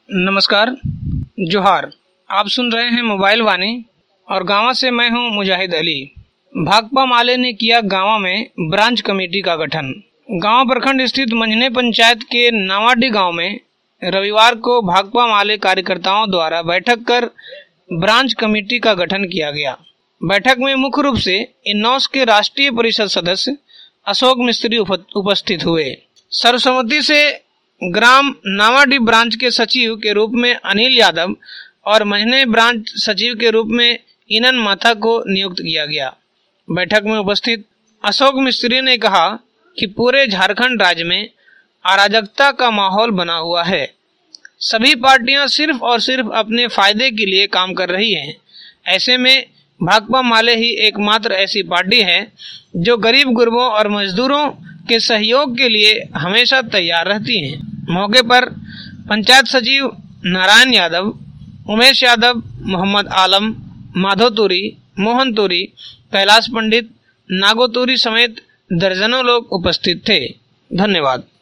नमस्कार, जोहार। आप सुन रहे हैं मोबाइल वाणी और गांव से मैं हूं मुजाहिद अली। भाकपा माले ने किया गांव में ब्रांच कमेटी का गठन। गांव प्रखंड स्थित मंझने पंचायत के नावाडी गांव में रविवार को भाकपा माले कार्यकर्ताओं द्वारा बैठक कर ब्रांच कमेटी का गठन किया गया। बैठक में मुख्य रूप से इन्नौस के राष्ट्रीय परिषद सदस्य अशोक मिस्त्री उपस्थित हुए। सर्वसम्मति से ग्राम नावाडी ब्रांच के सचिव के रूप में अनिल यादव और मंझने ब्रांच सचिव के रूप में इनन माथा को नियुक्त किया गया। बैठक में उपस्थित अशोक मिस्त्री ने कहा कि पूरे झारखंड राज्य में अराजकता का माहौल बना हुआ है। सभी पार्टियां सिर्फ और सिर्फ अपने फायदे के लिए काम कर रही हैं। ऐसे में भाकपा माले ही एकमात्र ऐसी पार्टी है जो गरीब गुरबों और मजदूरों के सहयोग के लिए हमेशा तैयार रहती हैं। मौके पर पंचायत सचिव नारायण यादव, उमेश यादव, मोहम्मद आलम, माधो तुरी, मोहन तुरी, कैलाश पंडित, नागो तुरी समेत दर्जनों लोग उपस्थित थे। धन्यवाद।